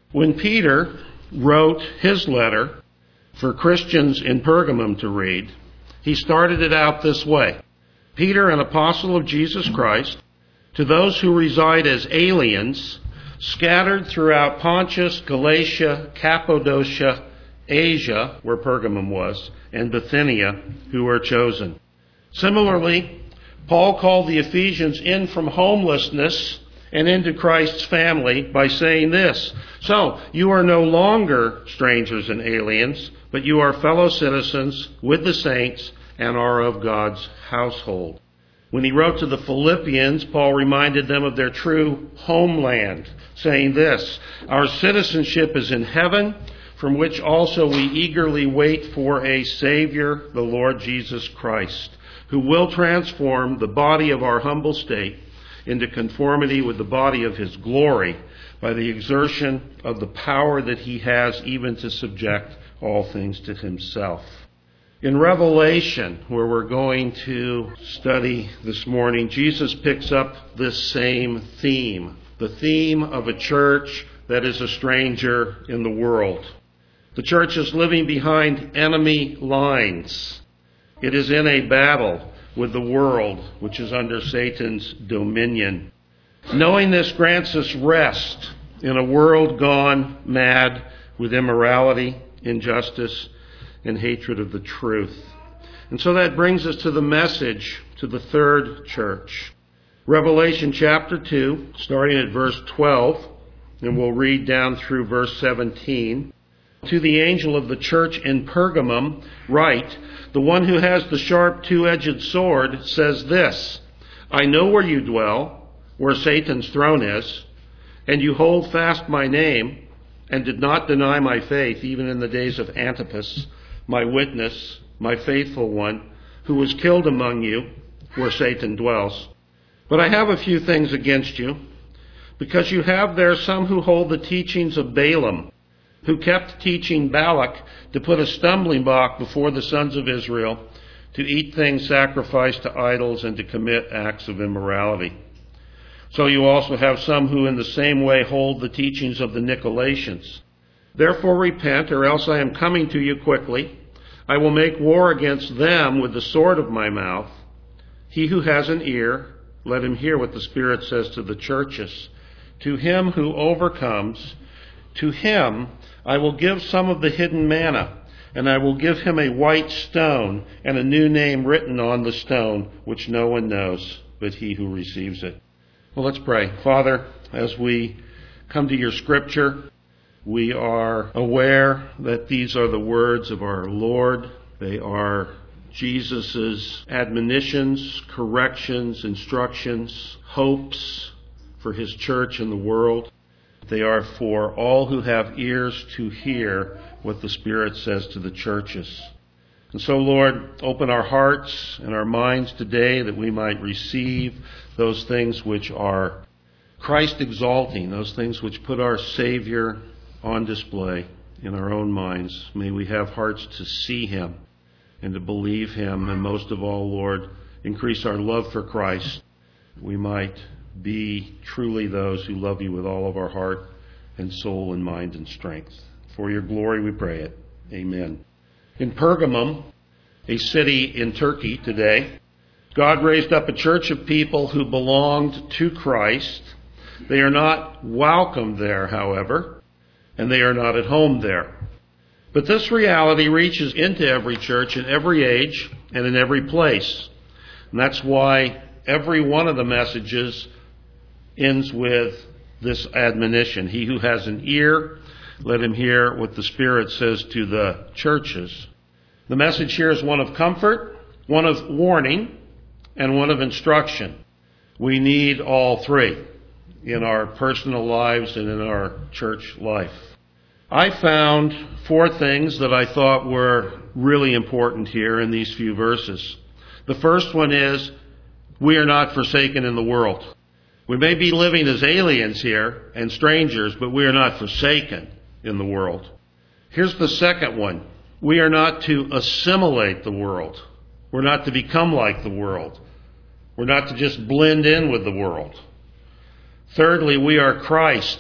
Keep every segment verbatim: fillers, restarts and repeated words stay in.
When Peter wrote his letter for Christians in Pergamum to read, he started it out this way. Peter, an apostle of Jesus Christ, to those who reside as aliens, scattered throughout Pontus, Galatia, Cappadocia, Asia, where Pergamum was, and Bithynia, who were chosen. Similarly, Paul called the Ephesians in from homelessness and into Christ's family by saying this, "So, you are no longer strangers and aliens, but you are fellow citizens with the saints and are of God's household." When he wrote to the Philippians, Paul reminded them of their true homeland, saying this, "Our citizenship is in heaven, from which also we eagerly wait for a Savior, the Lord Jesus Christ, who will transform the body of our humble state into conformity with the body of his glory by the exertion of the power that he has even to subject all things to himself." In Revelation, where we're going to study this morning, Jesus picks up this same theme, the theme of a church that is a stranger in the world. The church is living behind enemy lines. It is in a battle with the world, which is under Satan's dominion. Knowing this grants us rest in a world gone mad with immorality, injustice, and hatred of the truth. And so that brings us to the message to the third church. Revelation chapter two, starting at verse twelve, and we'll read down through verse seventeen. To the angel of the church in Pergamum, write, "The one who has the sharp two-edged sword says this, I know where you dwell, where Satan's throne is, and you hold fast my name, and did not deny my faith, even in the days of Antipas, my witness, my faithful one, who was killed among you, where Satan dwells. But I have a few things against you, because you have there some who hold the teachings of Balaam, who kept teaching Balak to put a stumbling block before the sons of Israel, to eat things sacrificed to idols and to commit acts of immorality. So you also have some who in the same way hold the teachings of the Nicolaitans. Therefore repent, or else I am coming to you quickly. I will make war against them with the sword of my mouth. He who has an ear, let him hear what the Spirit says to the churches. To him who overcomes, to him I will give some of the hidden manna, and I will give him a white stone and a new name written on the stone, which no one knows but he who receives it." Well, let's pray. Father, as we come to your scripture, we are aware that these are the words of our Lord. They are Jesus' admonitions, corrections, instructions, hopes for his church and the world. They are for all who have ears to hear what the Spirit says to the churches. And so, Lord, open our hearts and our minds today that we might receive those things which are Christ-exalting, those things which put our Savior on display in our own minds. May we have hearts to see him and to believe him, and most of all, Lord, increase our love for Christ. We might be truly those who love you with all of our heart and soul and mind and strength. For your glory we pray it. Amen. In Pergamum, a city in Turkey today, God raised up a church of people who belonged to Christ. They are not welcome there, however, and they are not at home there. But this reality reaches into every church in every age and in every place. And that's why every one of the messages ends with this admonition. He who has an ear, let him hear what the Spirit says to the churches. The message here is one of comfort, one of warning, and one of instruction. We need all three in our personal lives and in our church life. I found four things that I thought were really important here in these few verses. The first one is, we are not forsaken in the world. We may be living as aliens here and strangers, but we are not forsaken in the world. Here's the second one. We are not to assimilate the world. We're not to become like the world. We're not to just blend in with the world. Thirdly, we are Christ's,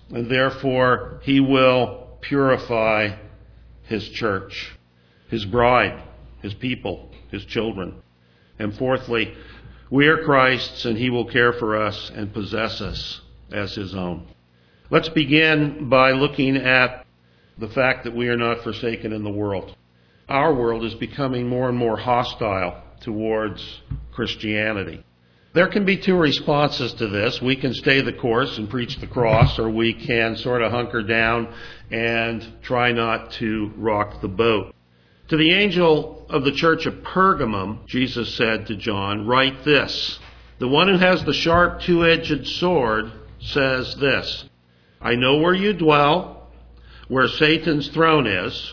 and therefore he will purify his church, his bride, his people, his children. And fourthly, we are Christ's, and he will care for us and possess us as his own. Let's begin by looking at the fact that we are not forsaken in the world. Our world is becoming more and more hostile towards Christianity. There can be two responses to this. We can stay the course and preach the cross, or we can sort of hunker down and try not to rock the boat. To the angel of the church of Pergamum, Jesus said to John, "Write this. The one who has the sharp two-edged sword says this, I know where you dwell, where Satan's throne is,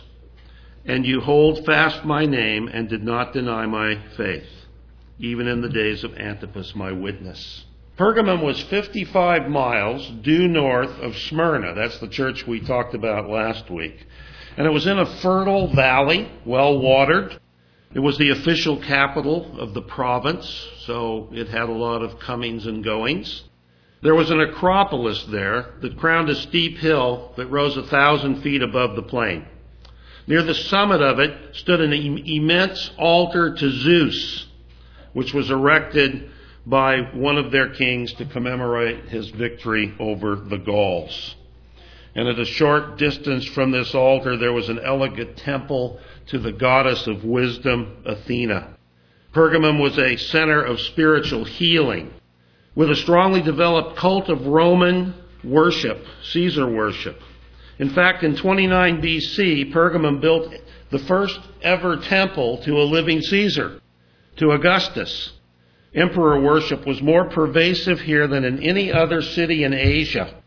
and you hold fast my name and did not deny my faith, even in the days of Antipas, my witness." Pergamum was fifty-five miles due north of Smyrna. That's the church we talked about last week. And it was in a fertile valley, well watered. It was the official capital of the province, so it had a lot of comings and goings. There was an acropolis there that crowned a steep hill that rose a thousand feet above the plain. Near the summit of it stood an immense altar to Zeus, which was erected by one of their kings to commemorate his victory over the Gauls. And at a short distance from this altar, there was an elegant temple to the goddess of wisdom, Athena. Pergamum was a center of spiritual healing, with a strongly developed cult of Roman worship, Caesar worship. In fact, in twenty-nine B C, Pergamum built the first ever temple to a living Caesar, to Augustus. Emperor worship was more pervasive here than in any other city in Asia.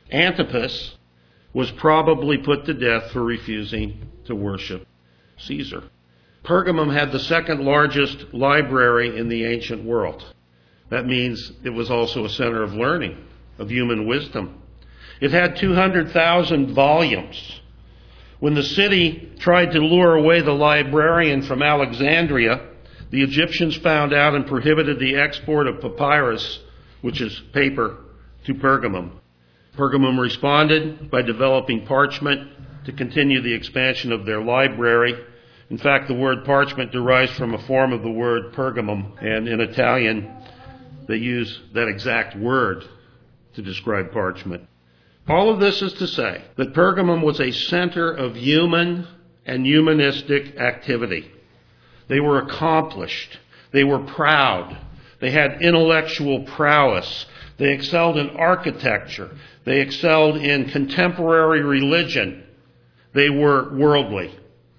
Antipas was probably put to death for refusing to worship Caesar. Pergamum had the second largest library in the ancient world. That means it was also a center of learning, of human wisdom. It had two hundred thousand volumes. When the city tried to lure away the librarian from Alexandria, the Egyptians found out and prohibited the export of papyrus, which is paper, to Pergamum. Pergamum responded by developing parchment to continue the expansion of their library. In fact, the word parchment derives from a form of the word pergamum, and in Italian, they use that exact word to describe parchment. All of this is to say that Pergamum was a center of human and humanistic activity. They were accomplished. They were proud. They had intellectual prowess. They excelled in architecture. They excelled in contemporary religion. They were worldly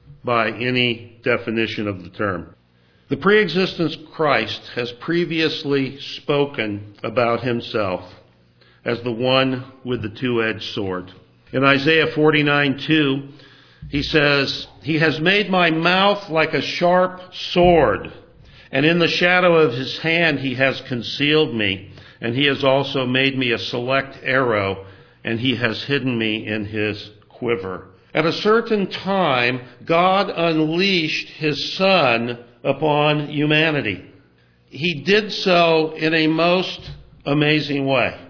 by any definition of the term. The pre-existence Christ has previously spoken about himself as the one with the two-edged sword. In Isaiah forty-nine two, he says, "He has made my mouth like a sharp sword, and in the shadow of his hand he has concealed me, and he has also made me a select arrow, and he has hidden me in his quiver." At a certain time, God unleashed his Son upon humanity. He did so in a most amazing way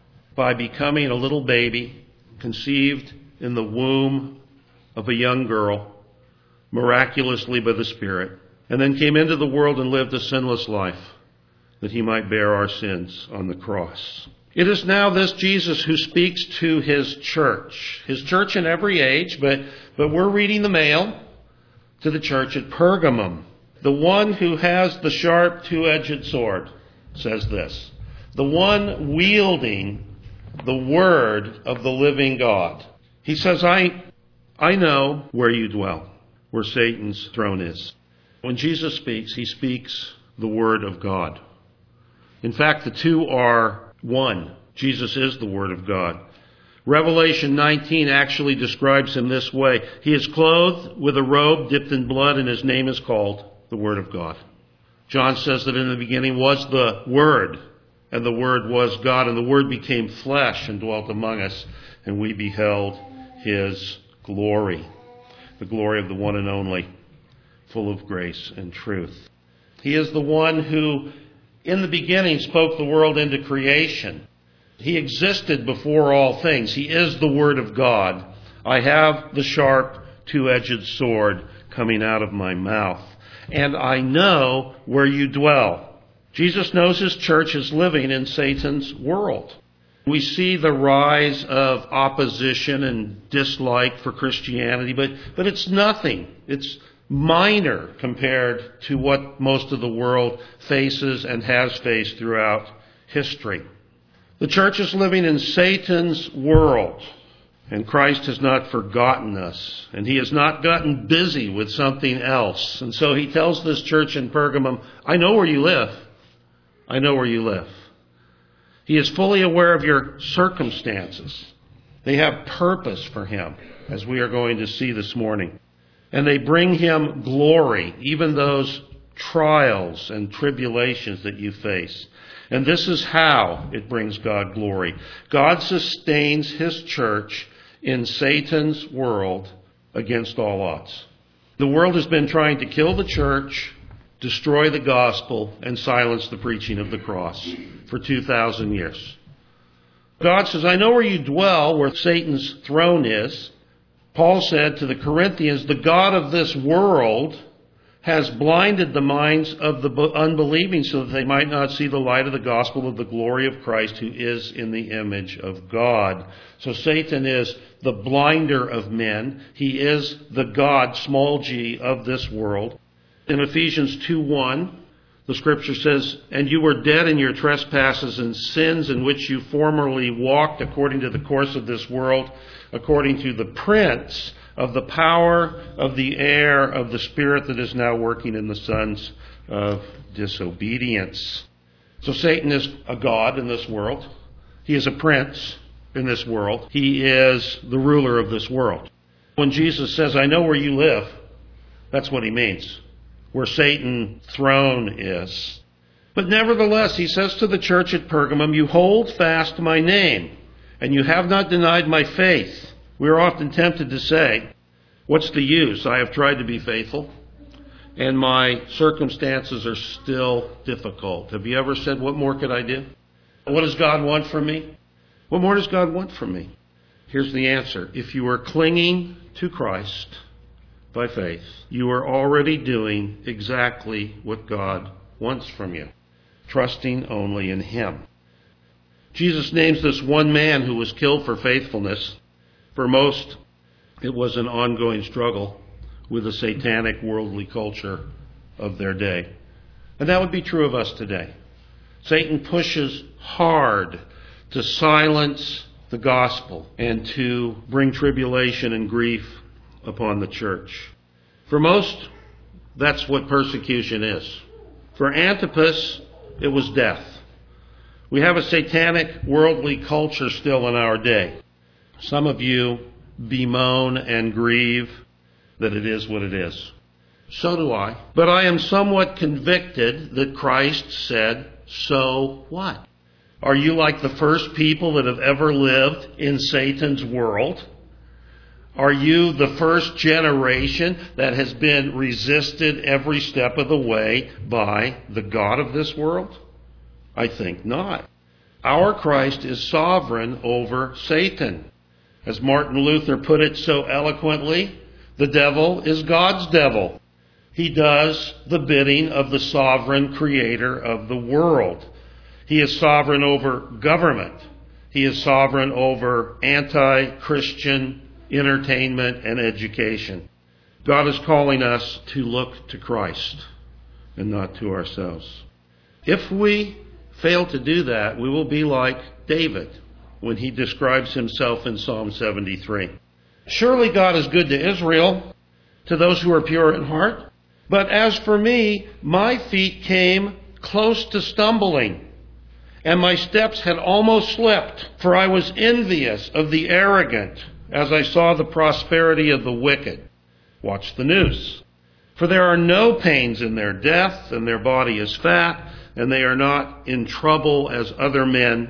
by becoming a little baby conceived in the womb of a young girl, miraculously by the Spirit, and then came into the world and lived a sinless life that he might bear our sins on the cross. It is now this Jesus who speaks to his church, his church in every age, but, but we're reading the mail to the church at Pergamum. The one who has the sharp two-edged sword says this, the one wielding the word of the living God. He says, I, I know where you dwell, where Satan's throne is. When Jesus speaks, he speaks the word of God. In fact, the two are one. Jesus is the Word of God. Revelation nineteen actually describes him this way. He is clothed with a robe dipped in blood, and his name is called the Word of God. John says that in the beginning was the Word, and the Word was God, and the Word became flesh and dwelt among us, and we beheld his glory, the glory of the one and only, full of grace and truth. He is the one who in the beginning spoke the world into creation. He existed before all things. He is the Word of God. I have the sharp, two-edged sword coming out of my mouth, and I know where you dwell. Jesus knows his church is living in Satan's world. We see the rise of opposition and dislike for Christianity, but, but it's nothing. It's minor compared to what most of the world faces and has faced throughout history. The church is living in Satan's world, and Christ has not forgotten us, and he has not gotten busy with something else. And so he tells this church in Pergamum, I know where you live. I know where you live. He is fully aware of your circumstances. They have purpose for him, as we are going to see this morning. And they bring him glory, even those trials and tribulations that you face. And this is how it brings God glory. God sustains his church in Satan's world against all odds. The world has been trying to kill the church, destroy the gospel, and silence the preaching of the cross for two thousand years. God says, I know where you dwell, where Satan's throne is. Paul said to the Corinthians, the God of this world has blinded the minds of the unbelieving so that they might not see the light of the gospel of the glory of Christ, who is in the image of God. So Satan is the blinder of men. He is the God, small g, of this world. In Ephesians two one, the scripture says, and you were dead in your trespasses and sins in which you formerly walked according to the course of this world, according to the prince of the power of the air of the spirit that is now working in the sons of disobedience. So Satan is a god in this world. He is a prince in this world. He is the ruler of this world. When Jesus says, I know where you live, that's what he means. Where Satan's throne is. But nevertheless, he says to the church at Pergamum, you hold fast my name, and you have not denied my faith. We are often tempted to say, what's the use? I have tried to be faithful, and my circumstances are still difficult. Have you ever said, what more could I do? What does God want from me? What more does God want from me? Here's the answer. If you are clinging to Christ by faith, you are already doing exactly what God wants from you, trusting only in him. Jesus names this one man who was killed for faithfulness. For most, it was an ongoing struggle with the satanic worldly culture of their day. And that would be true of us today. Satan pushes hard to silence the gospel and to bring tribulation and grief upon the church. For most, that's what persecution is. For Antipas, it was death. We have a satanic worldly culture still in our day. Some of you bemoan and grieve that it is what it is. So do I. But I am somewhat convicted that Christ said, so what? Are you like the first people that have ever lived in Satan's world? Are you the first generation that has been resisted every step of the way by the God of this world? I think not. Our Christ is sovereign over Satan. As Martin Luther put it so eloquently, the devil is God's devil. He does the bidding of the sovereign creator of the world. He is sovereign over government. He is sovereign over anti-Christian entertainment and education. God is calling us to look to Christ and not to ourselves. If we fail to do that, we will be like David when he describes himself in Psalm seventy-three. Surely God is good to Israel, to those who are pure in heart. But as for me, my feet came close to stumbling, and my steps had almost slipped, for I was envious of the arrogant as I saw the prosperity of the wicked. Watch the news. For there are no pains in their death, and their body is fat, and they are not in trouble as other men,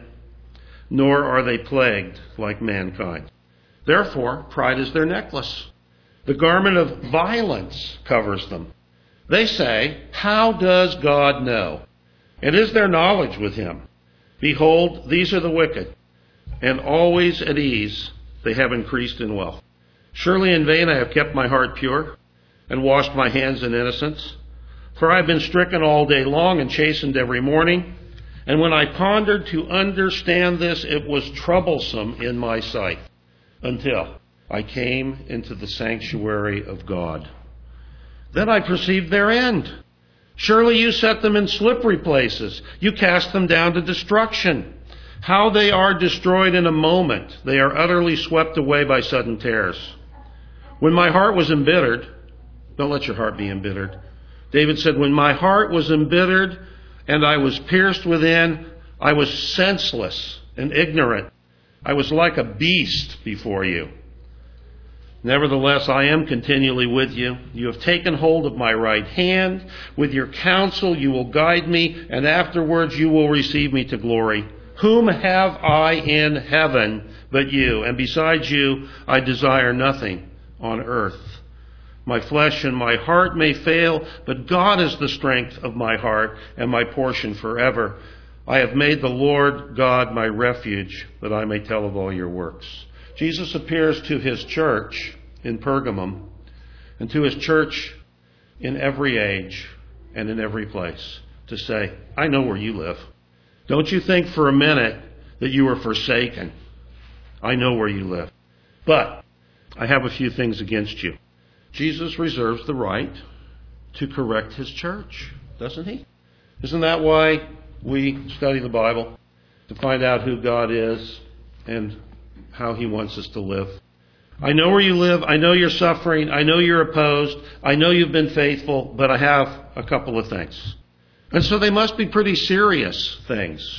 nor are they plagued like mankind. Therefore, pride is their necklace. The garment of violence covers them. They say, how does God know? And is there knowledge with him? Behold, these are the wicked, and always at ease they have increased in wealth. Surely in vain I have kept my heart pure, and washed my hands in innocence. For I have been stricken all day long, and chastened every morning. And when I pondered to understand this, it was troublesome in my sight, until I came into the sanctuary of God. Then I perceived their end. Surely you set them in slippery places. You cast them down to destruction. How they are destroyed in a moment. They are utterly swept away by sudden tears. When my heart was embittered, don't let your heart be embittered. David said, when my heart was embittered and I was pierced within, I was senseless and ignorant. I was like a beast before you. Nevertheless, I am continually with you. You have taken hold of my right hand. With your counsel you will guide me, and afterwards you will receive me to glory. Whom have I in heaven but you? And besides you, I desire nothing on earth. My flesh and my heart may fail, but God is the strength of my heart and my portion forever. I have made the Lord God my refuge, that I may tell of all your works. Jesus appears to his church in Pergamum and to his church in every age and in every place to say, I know where you live. Don't you think for a minute that you are forsaken. I know where you live. But I have a few things against you. Jesus reserves the right to correct his church, doesn't he? Isn't that why we study the Bible? To find out who God is and how he wants us to live. I know where you live. I know you're suffering. I know you're opposed. I know you've been faithful, but I have a couple of things. And so they must be pretty serious things.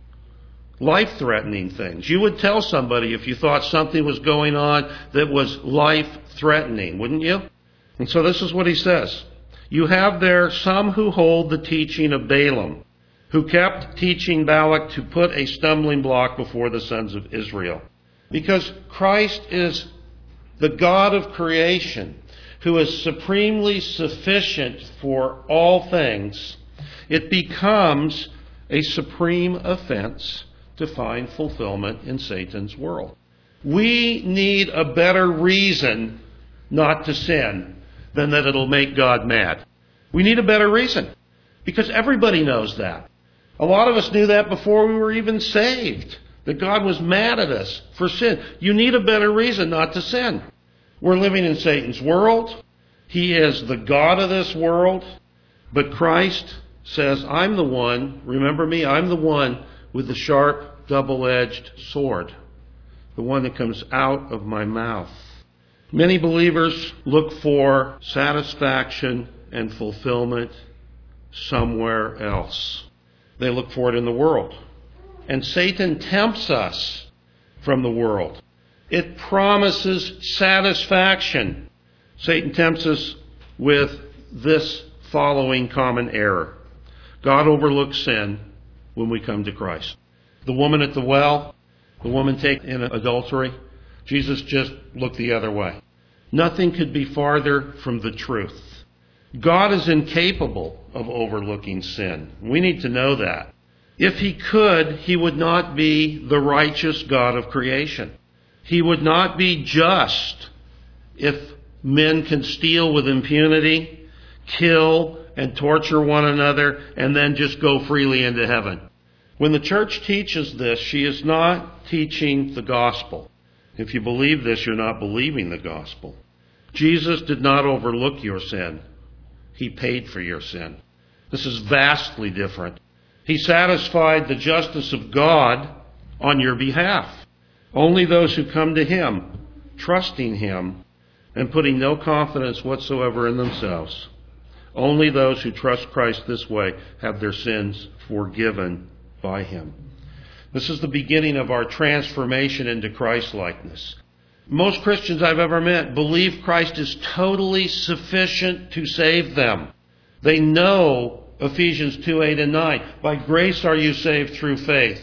Life-threatening things. You would tell somebody if you thought something was going on that was life-threatening, wouldn't you? And so this is what he says. You have there some who hold the teaching of Balaam, who kept teaching Balak to put a stumbling block before the sons of Israel. Because Christ is the God of creation, who is supremely sufficient for all things, it becomes a supreme offense to find fulfillment in Satan's world. We need a better reason not to sin than that it'll make God mad. We need a better reason, because everybody knows that. A lot of us knew that before we were even saved, that God was mad at us for sin. You need a better reason not to sin. We're living in Satan's world. He is the God of this world. But Christ says, I'm the one, remember me, I'm the one with the sharp, double-edged sword, the one that comes out of my mouth. Many believers look for satisfaction and fulfillment somewhere else. They look for it in the world. And Satan tempts us from the world. It promises satisfaction. Satan tempts us with this following common error. God overlooks sin when we come to Christ. The woman at the well, the woman taken in adultery, Jesus just looked the other way. Nothing could be farther from the truth. God is incapable of overlooking sin. We need to know that. If he could, he would not be the righteous God of creation. He would not be just if men can steal with impunity, kill and torture one another, and then just go freely into heaven. When the church teaches this, she is not teaching the gospel. If you believe this, you're not believing the gospel. Jesus did not overlook your sin. He paid for your sin. This is vastly different. He satisfied the justice of God on your behalf. Only those who come to him, trusting him, and putting no confidence whatsoever in themselves, only those who trust Christ this way have their sins forgiven by him. This is the beginning of our transformation into Christ-likeness. Most Christians I've ever met believe Christ is totally sufficient to save them. They know Ephesians two, eight, and nine. By grace are you saved through faith,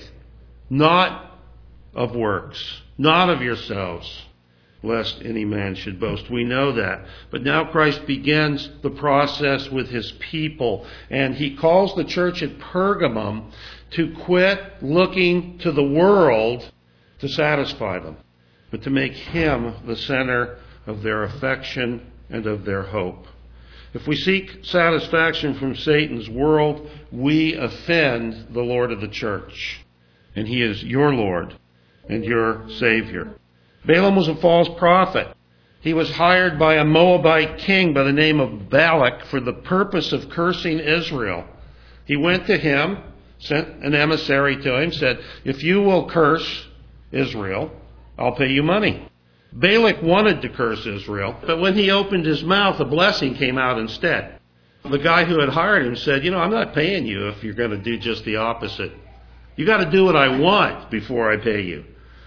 not of works, not of yourselves, lest any man should boast. We know that. But now Christ begins the process with his people, and he calls the church at Pergamum to quit looking to the world to satisfy them, but to make Him the center of their affection and of their hope. If we seek satisfaction from Satan's world, we offend the Lord of the church. And He is your Lord and your Savior. Balaam was a false prophet. He was hired by a Moabite king by the name of Balak for the purpose of cursing Israel. He went to him, sent an emissary to him, said, "If you will curse Israel, I'll pay you money." Balak wanted to curse Israel, but when he opened his mouth, a blessing came out instead. The guy who had hired him said, "You know, I'm not paying you if you're going to do just the opposite. You got to do what I want before I pay you."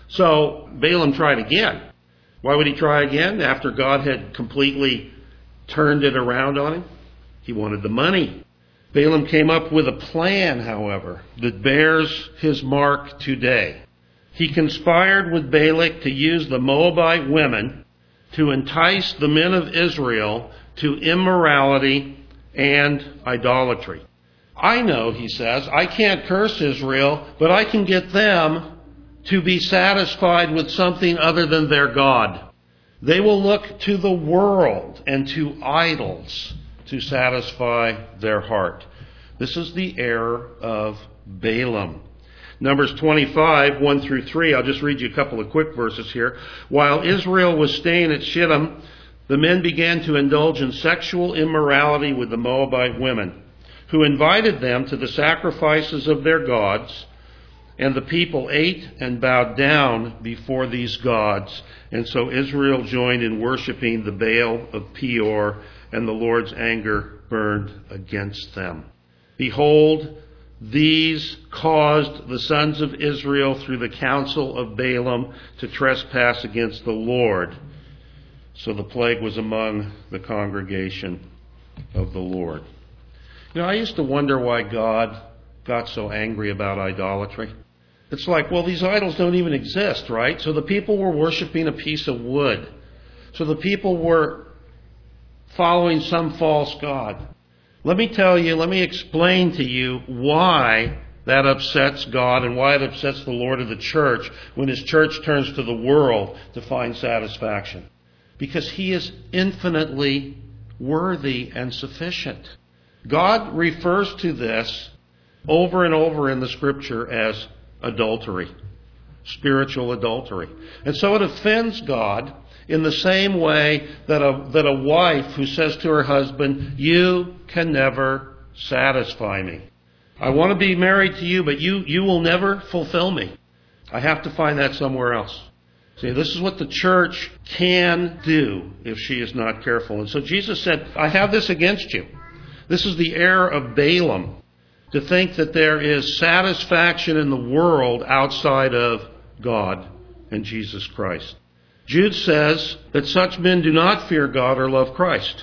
So Balaam tried again. Why would he try again after God had completely turned it around on him? He wanted the money. Balaam came up with a plan, however, that bears his mark today. He conspired with Balak to use the Moabite women to entice the men of Israel to immorality and idolatry. I know, he says, I can't curse Israel, but I can get them to be satisfied with something other than their God. They will look to the world and to idols to satisfy their heart. This is the error of Balaam. Numbers twenty-five, one through three, I'll just read you a couple of quick verses here. While Israel was staying at Shittim, the men began to indulge in sexual immorality with the Moabite women, who invited them to the sacrifices of their gods, and the people ate and bowed down before these gods. And so Israel joined in worshiping the Baal of Peor, and the Lord's anger burned against them. Behold, these caused the sons of Israel through the counsel of Balaam to trespass against the Lord. So the plague was among the congregation of the Lord. You know, I used to wonder why God got so angry about idolatry. It's like, well, these idols don't even exist, right? So the people were worshiping a piece of wood. So the people were following some false god. Let me tell you, let me explain to you why that upsets God and why it upsets the Lord of the church when His church turns to the world to find satisfaction. Because He is infinitely worthy and sufficient. God refers to this over and over in the Scripture as adultery, spiritual adultery. And so it offends God in the same way that a, that a wife who says to her husband, "You can never satisfy me. I want to be married to you, but you, you will never fulfill me. I have to find that somewhere else." See, this is what the church can do if she is not careful. And so Jesus said, "I have this against you." This is the error of Balaam, to think that there is satisfaction in the world outside of God and Jesus Christ. Jude says that such men do not fear God or love Christ,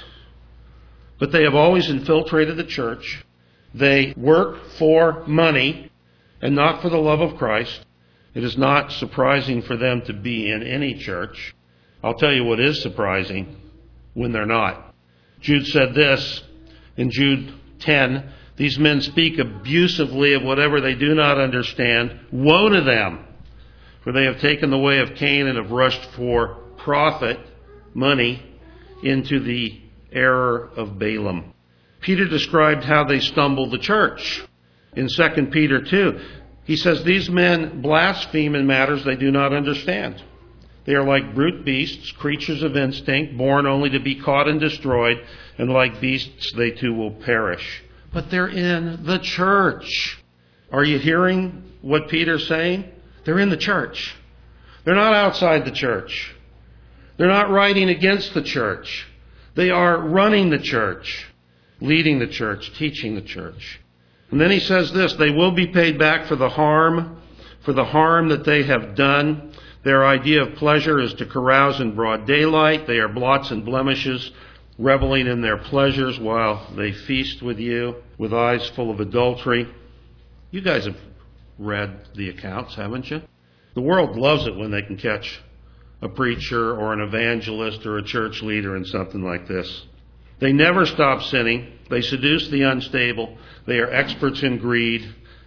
but they have always infiltrated the church. They work for money and not for the love of Christ. It is not surprising for them to be in any church. I'll tell you what is surprising: when they're not. Jude said this in Jude ten, "These men speak abusively of whatever they do not understand. Woe to them! For they have taken the way of Cain and have rushed for profit, money, into the error of Balaam." Peter described how they stumbled the church in Second Peter two. He says, "These men blaspheme in matters they do not understand. They are like brute beasts, creatures of instinct, born only to be caught and destroyed, and like beasts they too will perish." But they're in the church. Are you hearing what Peter's saying? They're in the church. They're not outside the church. They're not writing against the church. They are running the church, leading the church, teaching the church. And then he says this: "They will be paid back for the harm, for the harm that they have done. Their idea of pleasure is to carouse in broad daylight. They are blots and blemishes, reveling in their pleasures while they feast with you, with eyes full of adultery." You guys have read the accounts, haven't you? The world loves it when they can catch a preacher or an evangelist or a church leader in something like this. They never stop sinning. They seduce the unstable. They are experts in greed.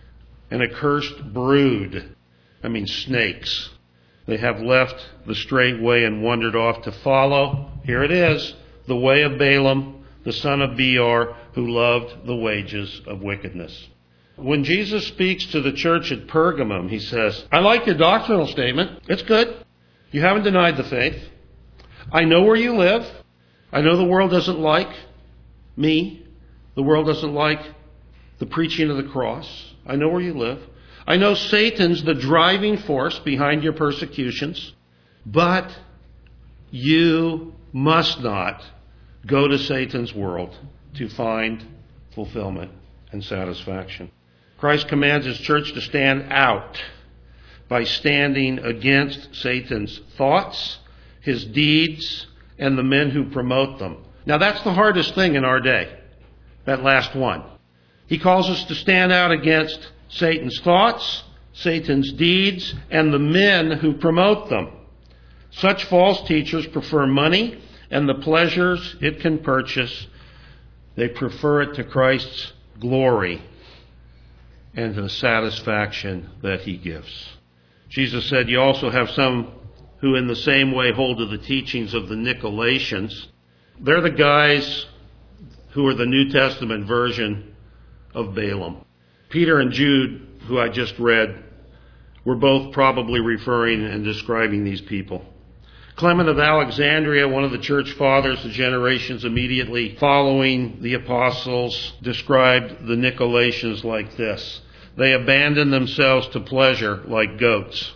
an accursed brood. I mean snakes. They have left the straight way and wandered off to follow, here it is, the way of Balaam, the son of Beor, who loved the wages of wickedness. When Jesus speaks to the church at Pergamum, he says, I like your doctrinal statement. It's good. You haven't denied the faith. I know where you live. I know the world doesn't like me. The world doesn't like the preaching of the cross. I know where you live. I know Satan's the driving force behind your persecutions, but you must not go to Satan's world to find fulfillment and satisfaction. Christ commands his church to stand out by standing against Satan's thoughts, his deeds, and the men who promote them. Now that's the hardest thing in our day, that last one. He calls us to stand out against Satan's thoughts, Satan's deeds, and the men who promote them. Such false teachers prefer money and the pleasures it can purchase. They prefer it to Christ's glory and to the satisfaction that he gives. Jesus said, you also have some who in the same way hold to the teachings of the Nicolaitans. They're the guys who are the New Testament version of Balaam. Peter and Jude, who I just read, were both probably referring and describing these people. Clement of Alexandria, one of the church fathers, the generations immediately following the apostles, described the Nicolaitans like this. They abandon themselves to pleasure like goats,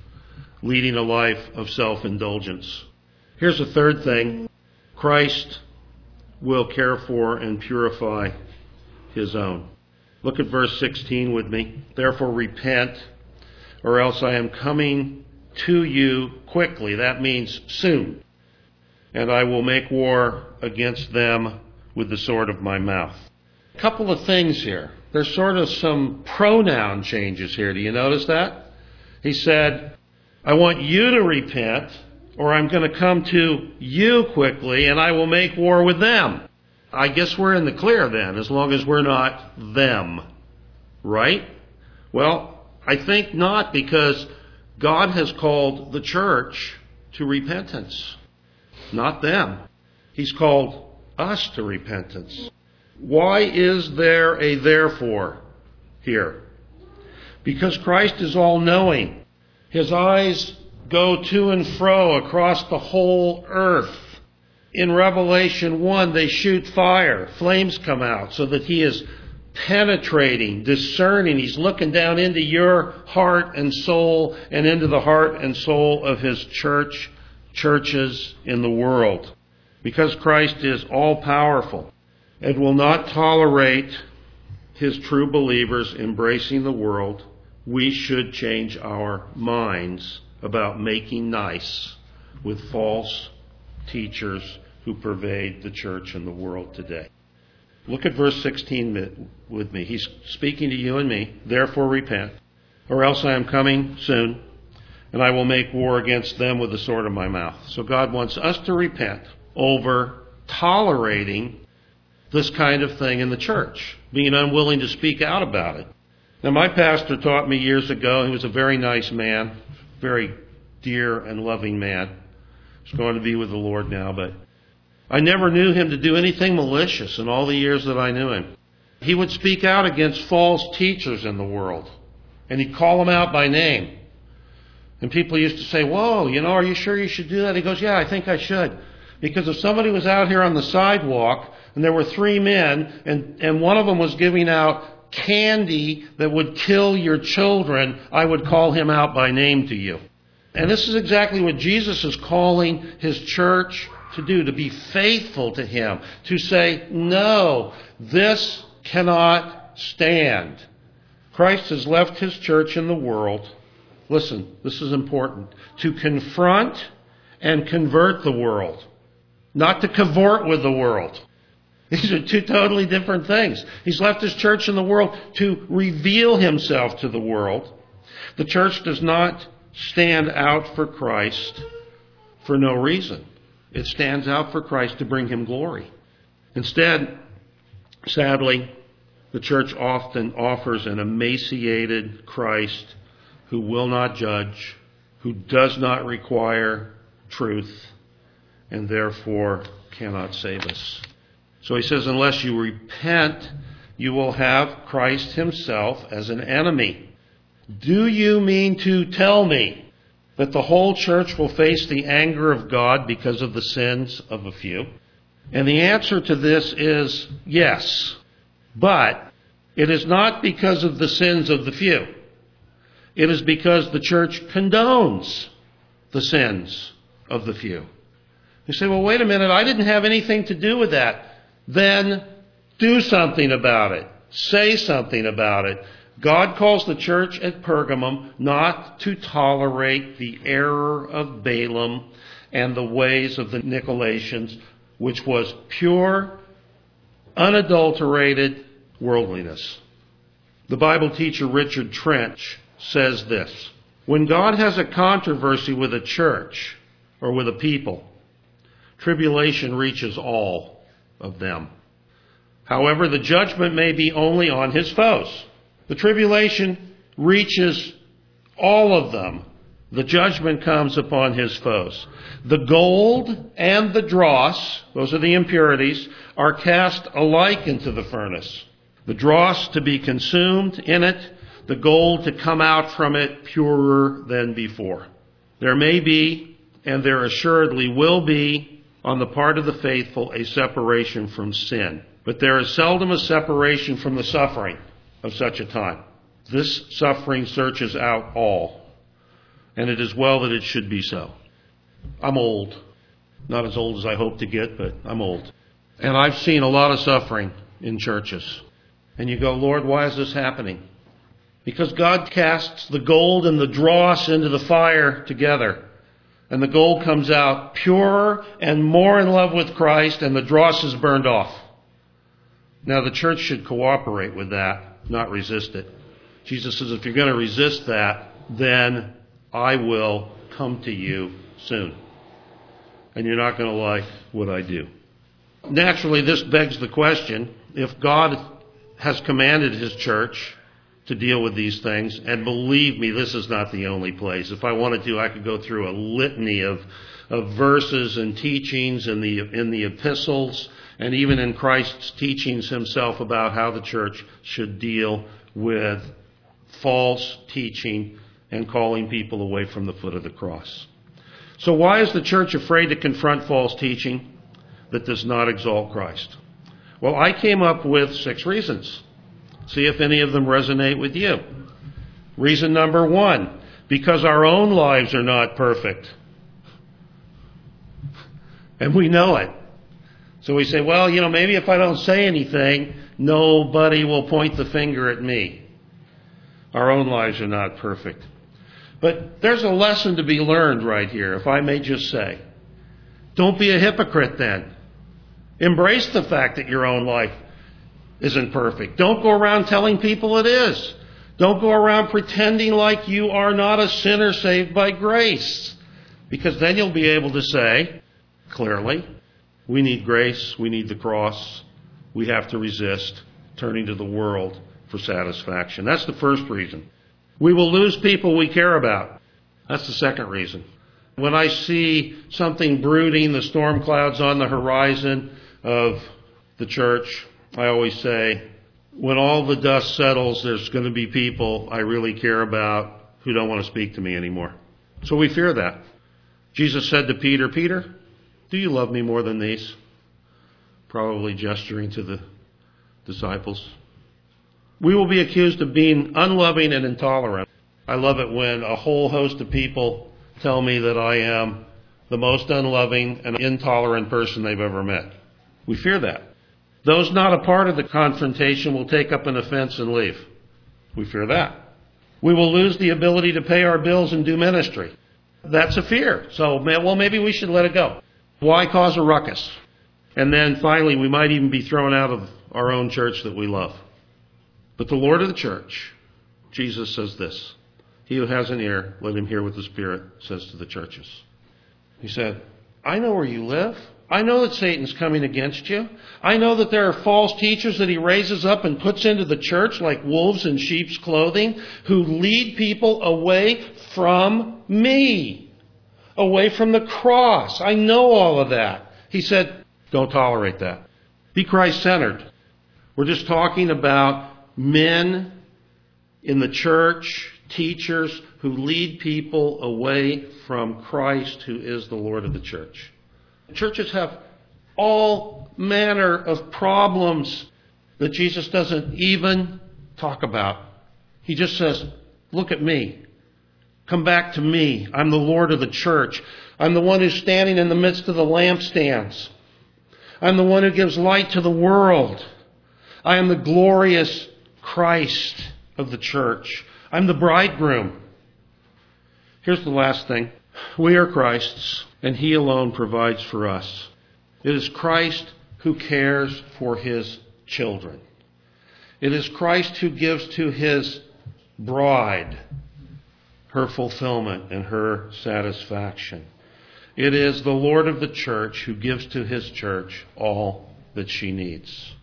leading a life of self-indulgence. Here's a third thing. Christ will care for and purify his own. Look at verse sixteen with me. Therefore repent, or else I am coming to you quickly. That means soon. And I will make war against them with the sword of my mouth. A couple of things here. There's sort of some pronoun changes here. Do you notice that? He said, I want you to repent, or I'm going to come to you quickly, and I will make war with them. I guess we're in the clear then, as long as we're not them. Right? Well, I think not, because God has called the church to repentance. Not them. He's called us to repentance. Why is there a therefore here? Because Christ is all-knowing. His eyes go to and fro across the whole earth. In Revelation one, they shoot fire. Flames come out so that he is penetrating, discerning. He's looking down into your heart and soul and into the heart and soul of his church, churches in the world. Because Christ is all-powerful and will not tolerate his true believers embracing the world, we should change our minds about making nice with false teachers who pervade the church and the world today. Look at verse sixteen with me. He's speaking to you and me. Therefore repent, or else I am coming soon, and I will make war against them with the sword of my mouth. So God wants us to repent over tolerating this kind of thing in the church, being unwilling to speak out about it. Now, my pastor taught me years ago, he was a very nice man, very dear and loving man. He's going to be with the Lord now, but I never knew him to do anything malicious in all the years that I knew him. He would speak out against false teachers in the world, and he'd call them out by name. And people used to say, whoa, you know, are you sure you should do that? He goes, yeah, I think I should. Because if somebody was out here on the sidewalk, and there were three men, and, and one of them was giving out candy that would kill your children, I would call him out by name to you. And this is exactly what Jesus is calling his church to do, to be faithful to him, to say, no, this cannot stand. Christ has left his church in the world. Listen, this is important. To confront and convert the world, not to cavort with the world. These are two totally different things. He's left his church in the world to reveal himself to the world. The church does not stand out for Christ for no reason. It stands out for Christ to bring him glory. Instead, sadly, The church often offers an emaciated Christ who will not judge, who does not require truth, and therefore cannot save us. So he says, unless you repent, you will have Christ himself as an enemy. Do you mean to tell me that the whole church will face the anger of God because of the sins of a few? And the answer to this is yes. But it is not because of the sins of the few. It is because the church condones the sins of the few. You say, well, wait a minute, I didn't have anything to do with that. Then do something about it. Say something about it. God calls the church at Pergamum not to tolerate the error of Balaam and the ways of the Nicolaitans, which was pure, unadulterated worldliness. The Bible teacher Richard Trench says this: when God has a controversy with a church or with a people, tribulation reaches all of them. However, the judgment may be only on his foes. The tribulation reaches all of them. The judgment comes upon his foes. The gold and the dross, those are the impurities, are cast alike into the furnace. The dross to be consumed in it, the gold to come out from it purer than before. There may be, and there assuredly will be, on the part of the faithful, a separation from sin. But there is seldom a separation from the suffering of such a time. This suffering searches out all. And it is well that it should be so. I'm old. Not as old as I hope to get, but I'm old. And I've seen a lot of suffering in churches. And you go, Lord, why is this happening? Because God casts the gold and the dross into the fire together. And the gold comes out purer and more in love with Christ, and the dross is burned off. Now, the church should cooperate with that, not resist it. Jesus says, if you're going to resist that, then I will come to you soon. And you're not going to like what I do. Naturally, this begs the question, if God has commanded his church to deal with these things, and believe me, this is not the only place. If I wanted to, I could go through a litany of, of verses and teachings in the, in the epistles, and even in Christ's teachings himself about how the church should deal with false teaching and calling people away from the foot of the cross. So why is the church afraid to confront false teaching that does not exalt Christ? Well, I came up with six reasons. See if any of them resonate with you. Reason number one, because our own lives are not perfect. And we know it. So we say, well, you know, maybe if I don't say anything, nobody will point the finger at me. Our own lives are not perfect. But there's a lesson to be learned right here, if I may just say. Don't be a hypocrite then. Embrace the fact that your own life isn't perfect. Don't go around telling people it is. Don't go around pretending like you are not a sinner saved by grace. Because then you'll be able to say, clearly, we need grace, we need the cross, we have to resist turning to the world for satisfaction. That's the first reason. We will lose people we care about. That's the second reason. When I see something brooding, the storm clouds on the horizon of the church, I always say, when all the dust settles, there's going to be people I really care about who don't want to speak to me anymore. So we fear that. Jesus said to Peter, Peter, do you love me more than these? Probably gesturing to the disciples. We will be accused of being unloving and intolerant. I love it when a whole host of people tell me that I am the most unloving and intolerant person they've ever met. We fear that. Those not a part of the confrontation will take up an offense and leave. We fear that. We will lose the ability to pay our bills and do ministry. That's a fear. So, well, maybe we should let it go. Why cause a ruckus? And then finally, we might even be thrown out of our own church that we love. But the Lord of the church, Jesus, says this: he who has an ear, let him hear what the Spirit says to the churches. He said, I know where you live. I know that Satan's coming against you. I know that there are false teachers that he raises up and puts into the church like wolves in sheep's clothing who lead people away from me, away from the cross. I know all of that. He said, don't tolerate that. Be Christ-centered. We're just talking about men in the church, teachers who lead people away from Christ, who is the Lord of the church. Churches have all manner of problems that Jesus doesn't even talk about. He just says, look at me. Come back to me. I'm the Lord of the church. I'm the one who's standing in the midst of the lampstands. I'm the one who gives light to the world. I am the glorious Christ of the church. I'm the bridegroom. Here's the last thing. We are Christ's, and He alone provides for us. It is Christ who cares for His children. It is Christ who gives to His bride her fulfillment and her satisfaction. It is the Lord of the church who gives to His church all that she needs.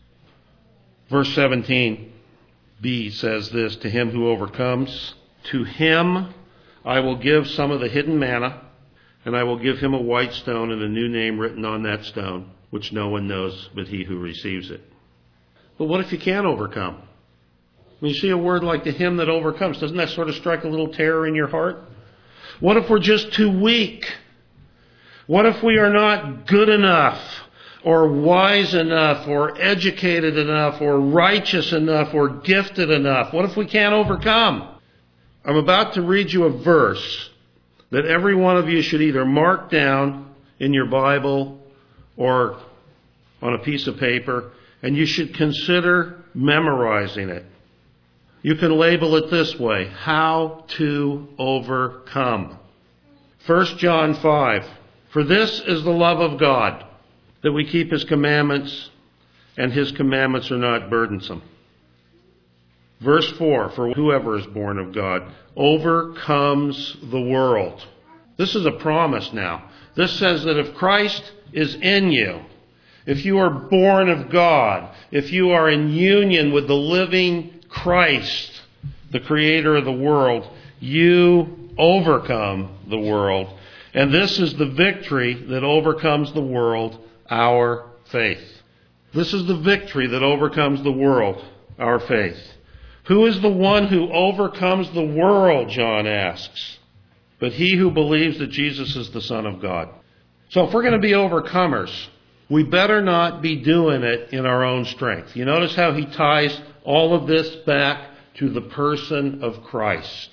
Verse seventeen b says this, to him who overcomes, to him I will give some of the hidden manna, and I will give him a white stone and a new name written on that stone, which no one knows but he who receives it. But what if you can't overcome? When you see a word like to him that overcomes, doesn't that sort of strike a little terror in your heart? What if we're just too weak? What if we are not good enough, or wise enough, or educated enough, or righteous enough, or gifted enough? What if we can't overcome? I'm about to read you a verse that every one of you should either mark down in your Bible or on a piece of paper, and you should consider memorizing it. You can label it this way, how to overcome. First John five, for this is the love of God, that we keep His commandments, and His commandments are not burdensome. Verse four, for whoever is born of God overcomes the world. This is a promise now. This says that if Christ is in you, if you are born of God, if you are in union with the living Christ, the creator of the world, you overcome the world. And this is the victory that overcomes the world, our faith. This is the victory that overcomes the world, our faith. Who is the one who overcomes the world, John asks. But he who believes that Jesus is the Son of God. So if we're going to be overcomers, we better not be doing it in our own strength. You notice how he ties all of this back to the person of Christ.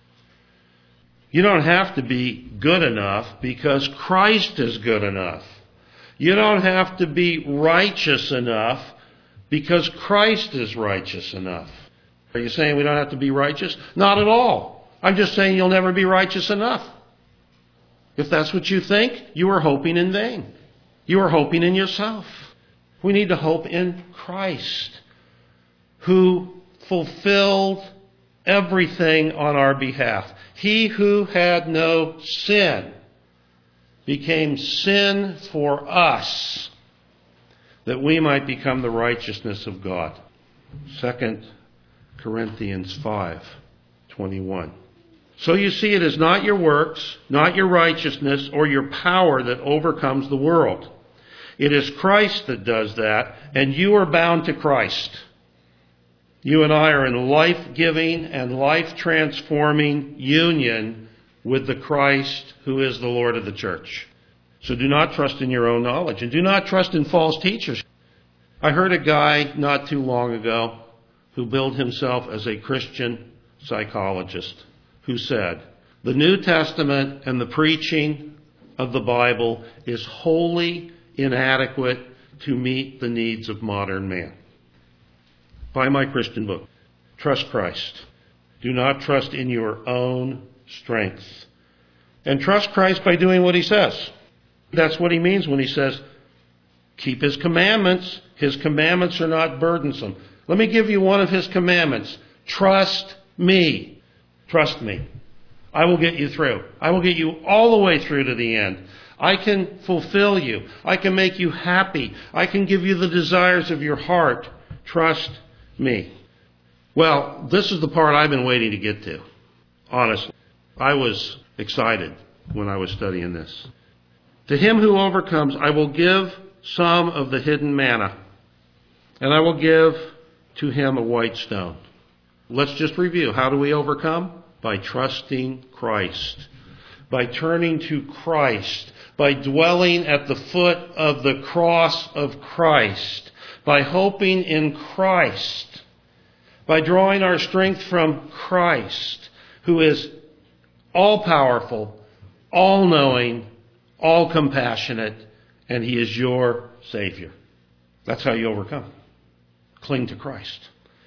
You don't have to be good enough because Christ is good enough. You don't have to be righteous enough because Christ is righteous enough. Are you saying we don't have to be righteous? Not at all. I'm just saying you'll never be righteous enough. If that's what you think, you are hoping in vain. You are hoping in yourself. We need to hope in Christ, who fulfilled everything on our behalf. He who had no sin became sin for us, that we might become the righteousness of God. Second Corinthians five twenty-one. So you see, it is not your works, not your righteousness, or your power that overcomes the world. It is Christ that does that, and you are bound to Christ. You and I are in life-giving and life-transforming union with the Christ who is the Lord of the church. So do not trust in your own knowledge, and do not trust in false teachers. I heard a guy not too long ago who billed himself as a Christian psychologist, who said, the New Testament and the preaching of the Bible is wholly inadequate to meet the needs of modern man. Buy my Christian book. Trust Christ. Do not trust in your own strength. And trust Christ by doing what He says. That's what He means when He says, keep His commandments. His commandments are not burdensome. Let me give you one of His commandments. Trust me. Trust me. I will get you through. I will get you all the way through to the end. I can fulfill you. I can make you happy. I can give you the desires of your heart. Trust me. Well, this is the part I've been waiting to get to. Honestly, I was excited when I was studying this. To him who overcomes, I will give some of the hidden manna, and I will give to him a white stone. Let's just review. How do we overcome? By trusting Christ. By turning to Christ. By dwelling at the foot of the cross of Christ. By hoping in Christ. By drawing our strength from Christ, who is all-powerful, all-knowing, all-compassionate, and he is your Savior. That's how you overcome. Cling to Christ.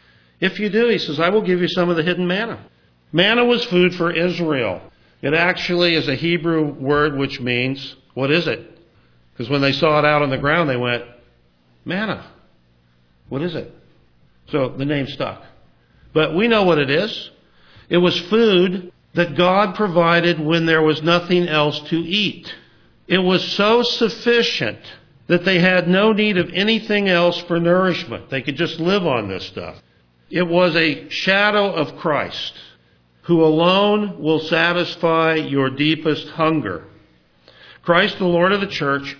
If you do, he says, I will give you some of the hidden manna. Manna was food for Israel. It actually is a Hebrew word which means, what is it? Because when they saw it out on the ground, they went, manna. What is it? So the name stuck. But we know what it is. It was food that God provided when there was nothing else to eat. It was so sufficient that they had no need of anything else for nourishment. They could just live on this stuff. It was a shadow of Christ, who alone will satisfy your deepest hunger. Christ, the Lord of the church,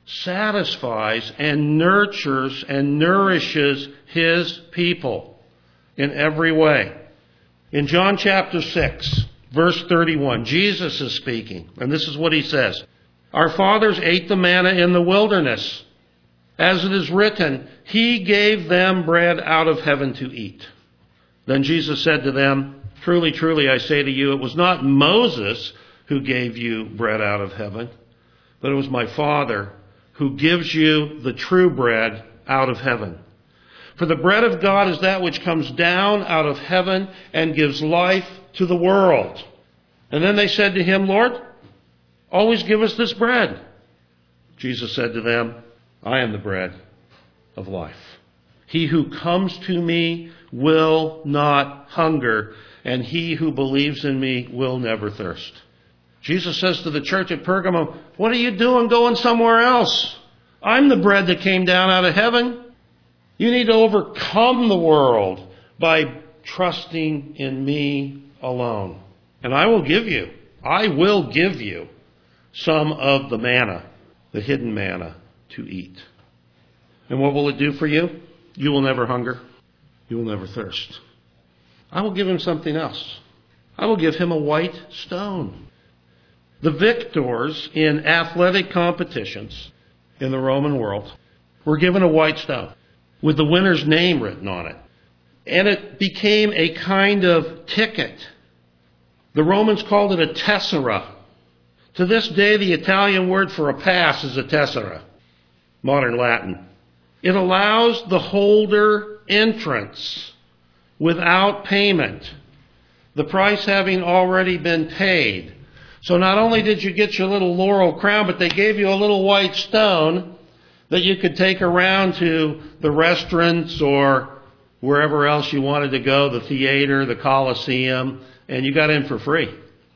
satisfies and nurtures and nourishes his people in every way. In John chapter six, verse thirty-one, Jesus is speaking, and this is what he says. Our fathers ate the manna in the wilderness. As it is written, he gave them bread out of heaven to eat. Then Jesus said to them, truly, truly, I say to you, it was not Moses who gave you bread out of heaven, but it was my Father who gives you the true bread out of heaven. For the bread of God is that which comes down out of heaven and gives life to the world. And then they said to him, Lord, always give us this bread. Jesus said to them, I am the bread of life. He who comes to me will not hunger, and he who believes in me will never thirst. Jesus says to the church at Pergamum, what are you doing going somewhere else? I'm the bread that came down out of heaven. You need to overcome the world by trusting in me alone. And I will give you, I will give you some of the manna, the hidden manna, to eat. And what will it do for you? You will never hunger. You will never thirst. I will give him something else. I will give him a white stone. The victors in athletic competitions in the Roman world were given a white stone with the winner's name written on it. And it became a kind of ticket. The Romans called it a tessera. To this day, the Italian word for a pass is a tessera, modern Latin. It allows the holder entrance without payment, the price having already been paid. So not only did you get your little laurel crown, but they gave you a little white stone that you could take around to the restaurants or wherever else you wanted to go, the theater, the Coliseum, and you got in for free.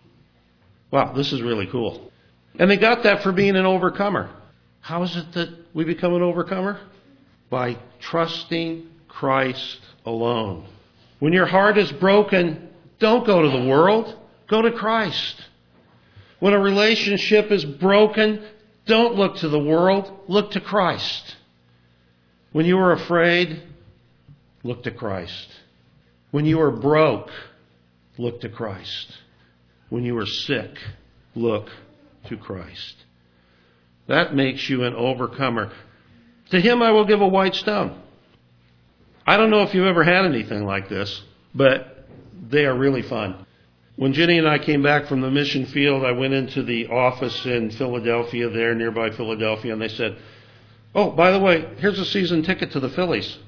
Wow, this is really cool. And they got that for being an overcomer. How is it that we become an overcomer? By trusting Christ alone. When your heart is broken, don't go to the world. Go to Christ. When a relationship is broken, don't look to the world. Look to Christ. When you are afraid, look to Christ. When you are broke, look to Christ. When you are sick, look to Christ. That makes you an overcomer. To him I will give a white stone. I don't know if you've ever had anything like this, but they are really fun. When Jenny and I came back from the mission field, I went into the office in Philadelphia, there nearby Philadelphia, and they said, oh, by the way, here's a season ticket to the Phillies.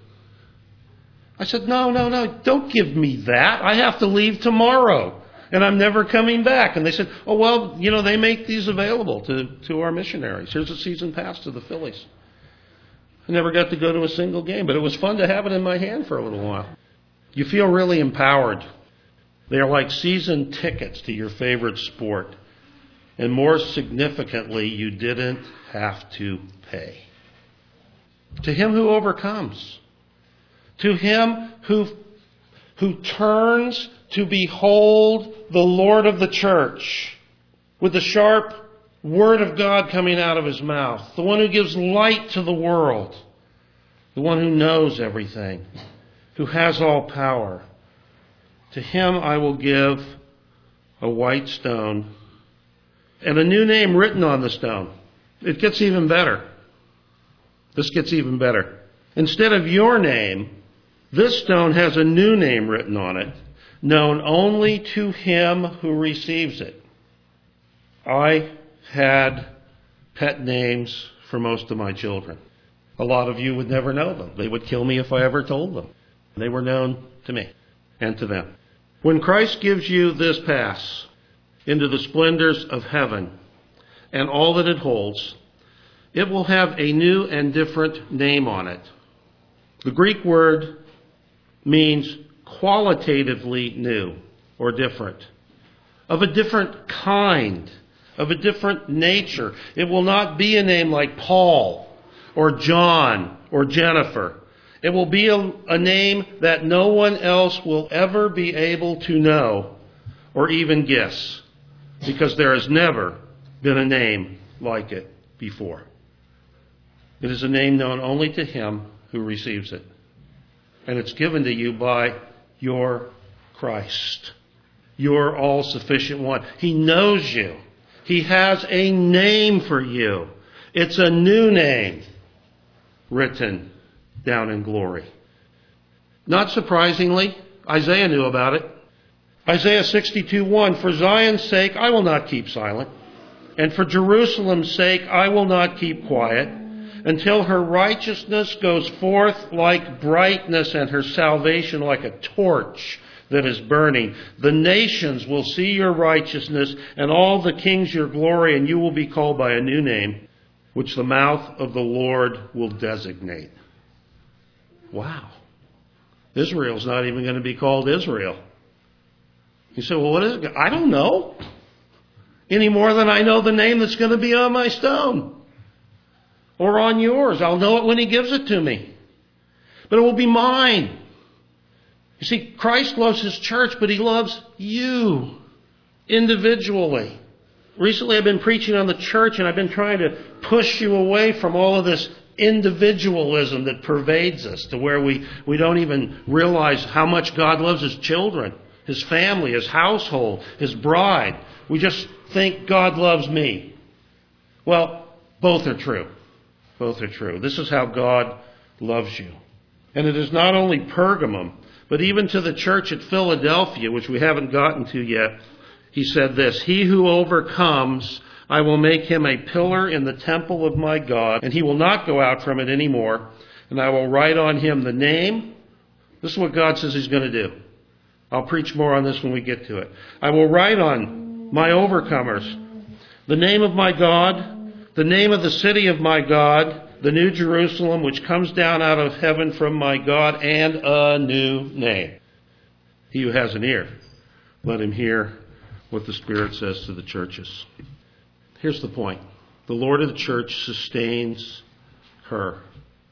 I said, no, no, no, don't give me that. I have to leave tomorrow, and I'm never coming back. And they said, oh, well, you know, they make these available to, to our missionaries. Here's a season pass to the Phillies. I never got to go to a single game, but it was fun to have it in my hand for a little while. You feel really empowered. They are like season tickets to your favorite sport. And more significantly, you didn't have to pay. To him who overcomes. To him who, who turns to behold the Lord of the church with the sharp word of God coming out of his mouth. The one who gives light to the world. The one who knows everything. Who has all power. To him I will give a white stone and a new name written on the stone. It gets even better. This gets even better. Instead of your name, this stone has a new name written on it, known only to him who receives it. I had pet names for most of my children. A lot of you would never know them. They would kill me if I ever told them. They were known to me and to them. When Christ gives you this pass into the splendors of heaven and all that it holds, it will have a new and different name on it. The Greek word means qualitatively new or different, of a different kind, of a different nature. It will not be a name like Paul or John or Jennifer. It will be a, a name that no one else will ever be able to know or even guess, because there has never been a name like it before. It is a name known only to him who receives it. And it's given to you by your Christ, your all-sufficient one. He knows you. He has a name for you. It's a new name written down in glory. Not surprisingly, Isaiah knew about it. Isaiah sixty-two one, for Zion's sake I will not keep silent, and for Jerusalem's sake I will not keep quiet, until her righteousness goes forth like brightness and her salvation like a torch that is burning. The nations will see your righteousness and all the kings your glory, and you will be called by a new name, which the mouth of the Lord will designate. Wow. Israel's not even going to be called Israel. You say, well, what is it? I don't know. Any more than I know the name that's going to be on my stone. Or on yours. I'll know it when he gives it to me. But it will be mine. You see, Christ loves his church, but he loves you individually. Recently I've been preaching on the church, and I've been trying to push you away from all of this individualism that pervades us, to where we, we don't even realize how much God loves his children, his family, his household, his bride. We just think God loves me. Well, both are true. Both are true. This is how God loves you. And it is not only Pergamum, but even to the church at Philadelphia, which we haven't gotten to yet, he said this, he who overcomes, I will make him a pillar in the temple of my God, and he will not go out from it anymore. And I will write on him the name. This is what God says he's going to do. I'll preach more on this when we get to it. I will write on my overcomers the name of my God, the name of the city of my God, the new Jerusalem, which comes down out of heaven from my God, and a new name. He who has an ear, let him hear what the Spirit says to the churches. Here's the point. The Lord of the church sustains her.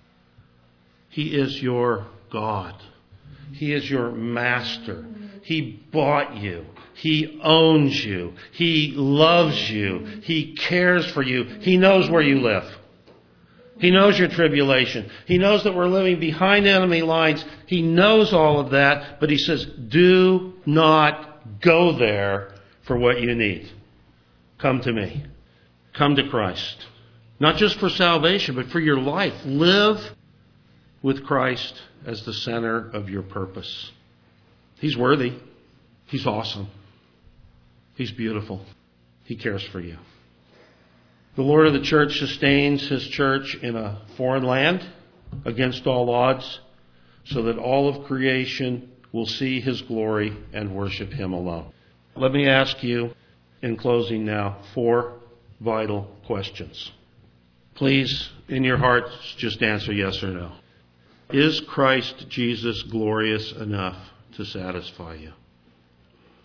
He is your God. He is your master. He bought you. He owns you. He loves you. He cares for you. He knows where you live. He knows your tribulation. He knows that we're living behind enemy lines. He knows all of that, but he says, do not go there for what you need. Come to me. Come to Christ. Not just for salvation, but for your life. Live with Christ as the center of your purpose. He's worthy. He's awesome. He's beautiful. He cares for you. The Lord of the church sustains his church in a foreign land against all odds, so that all of creation will see his glory and worship him alone. Let me ask you, in closing now, four vital questions. Please, in your hearts, just answer yes or no. Is Christ Jesus glorious enough to satisfy you?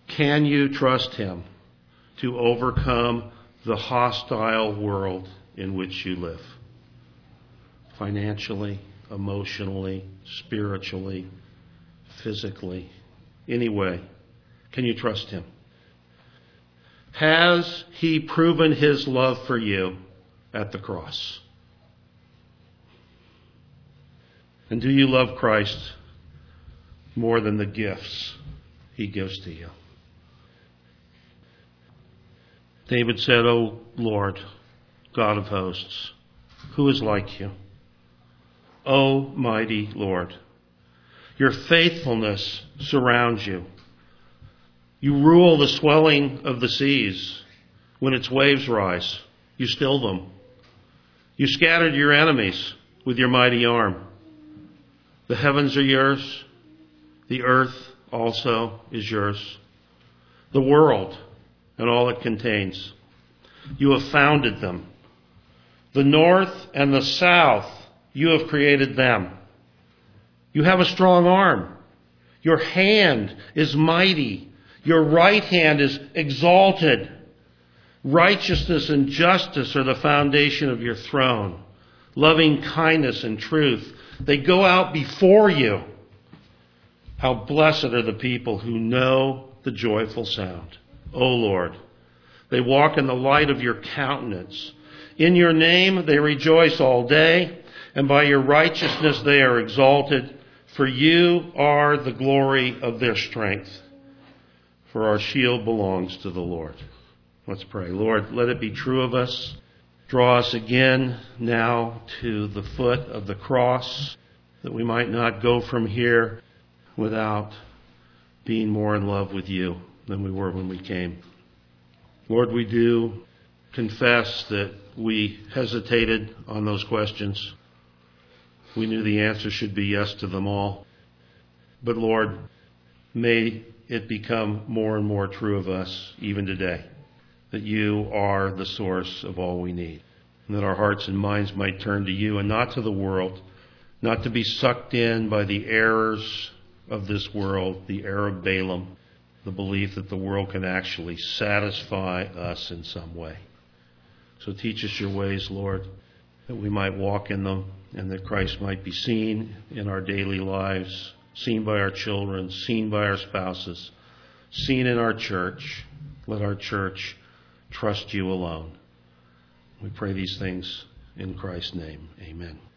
Can you trust him to overcome the hostile world in which you live? Financially, emotionally, spiritually, physically, any way. Can you trust him? Has he proven his love for you at the cross? And do you love Christ more than the gifts he gives to you? David said, O Lord, God of hosts, who is like you? O mighty Lord, your faithfulness surrounds you. You rule the swelling of the seas. When its waves rise, you still them. You scattered your enemies with your mighty arm. The heavens are yours. The earth also is yours. The world and all it contains. You have founded them. The north and the south, you have created them. You have a strong arm. Your hand is mighty. Your right hand is exalted. Righteousness and justice are the foundation of your throne. Loving kindness and truth, they go out before you. How blessed are the people who know the joyful sound. O Lord, they walk in the light of your countenance. In your name they rejoice all day, and by your righteousness they are exalted, for you are the glory of their strength. For our shield belongs to the Lord. Let's pray. Lord, let it be true of us. Draw us again now to the foot of the cross, that we might not go from here without being more in love with you than we were when we came. Lord, we do confess that we hesitated on those questions. We knew the answer should be yes to them all. But Lord, may it become more and more true of us even today, that you are the source of all we need, and that our hearts and minds might turn to you and not to the world, not to be sucked in by the errors of this world, the error of Balaam, the belief that the world can actually satisfy us in some way. So teach us your ways, Lord, that we might walk in them and that Christ might be seen in our daily lives, seen by our children, seen by our spouses, seen in our church. Let our church trust you alone. We pray these things in Christ's name. Amen.